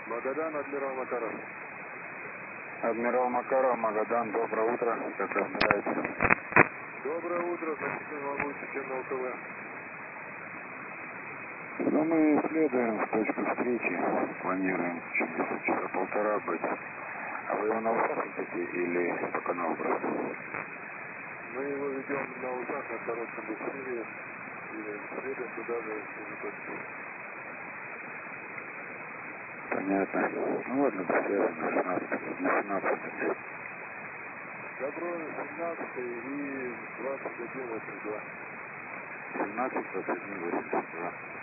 Магадан, адмирал Макаров. Адмирал Макаров, Магадан, доброе утро. Как разбираетесь? Доброе утро, значительно лучше, чем на УТВ. Ну, мы следуем в точку встречи. Планируем через часа полтора быть. А вы его на ушах ведете или по каналу просто? Мы его ведем на ушах на коротком буксире и следуем туда же через точку. Понятно. Ну ладно, до связи на 17. Добро, 17 и 2182. 17, 21, 82.